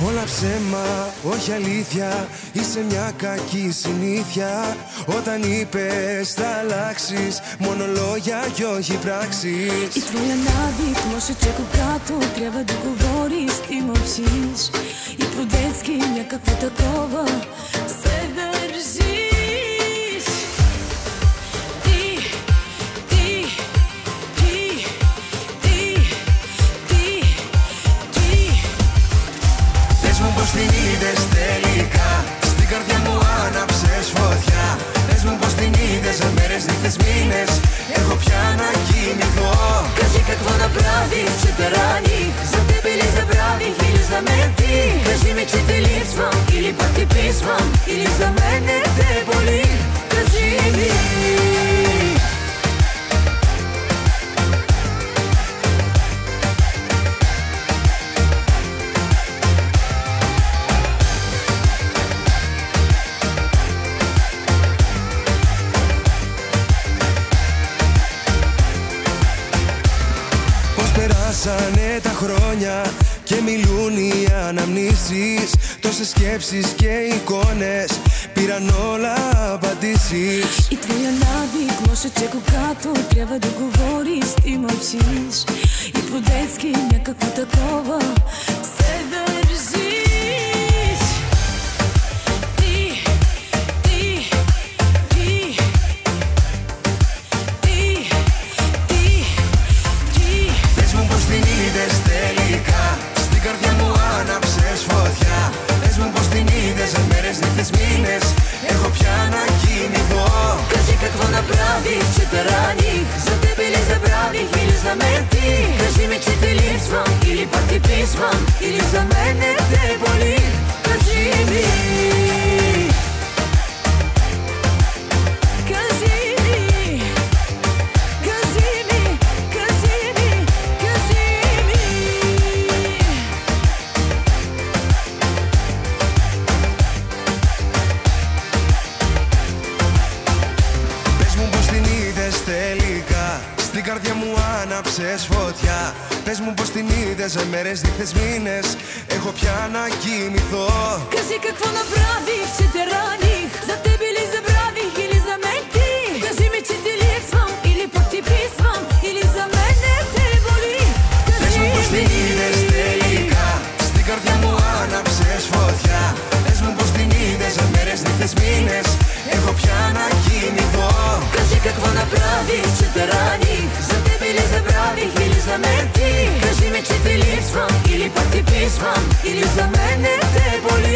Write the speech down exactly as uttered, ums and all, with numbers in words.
Όλα ψέμα, όχι αλήθεια, είσαι μια κακή συνήθεια. Όταν είπες θα αλλάξεις, μόνο λόγια κι όχι πράξεις. И твоя навик може чеко като трябва да говориш, ти мълчиш. И по-детски някакво такова се държиш. Ти, ти, ти, ти, ти, ти. Πες μου πως την είδες τελικά, στην καρδιά μου άναψες φωτιά. Πες μου πως την είδες, μέρες, νύχτες, μήνες, έχω πια να κοιμηθώ. Кажи какво направих, че те раних, за тебе ли забравих или за мен ти? Кажи ми, че те липсвам или пък ти писвам, или за мен не те боли. Кажи ми. Περάσανε τα χρόνια και μιλούν οι αναμνήσεις. Τόσες σκέψεις και εικόνες πήραν όλα απαντήσεις. И твоя навик може, че когато трябва да говориш, ти мълчиш. И по-детски някакво такова се държиш. Ти, ти, ти, ти, ти, ти. Πες μου πως την είδες τελικά, στην καρδιά μου άναψες φωτιά. Πες μου πως την είδες, μέρες, νύχτες, μήνες, έχω πια να κοιμηθώ. Кажи какво направих, че те раних, за тебе ли забравих или за мен ти? Кажи ми, че те липсвам или пък ти писвам, или за мен не те боли. Кажи ми. Кажи ми. Кажи ми. Кажи ми. Кажи ми. Πες μου πως την είδες τελικά, στην καρδιά μου άναψες φωτιά. Πες μου πως την είδες, μέρες, νύχτες, μήνες, έχω πια να κοιμηθώ. Кажи какво направих, че те раних, за тебе ли забравих или за мен ти? Кажи ми, че ти липсвам или пък ти писвам, или за мен не те боли. Πες Кажи μου πως την ми. είδες τελικά, στην καρδιά μου άναψες φωτιά. Πες μου πως την είδες, μέρες, νύχτες, μήνες, έχω πια να κοιμηθώ. Кажи какво направих, че те раних, за тебе ли забравих или за мен ти? Кажи ми, че ти липсвам или пък ти писвам, или за мен не те боли.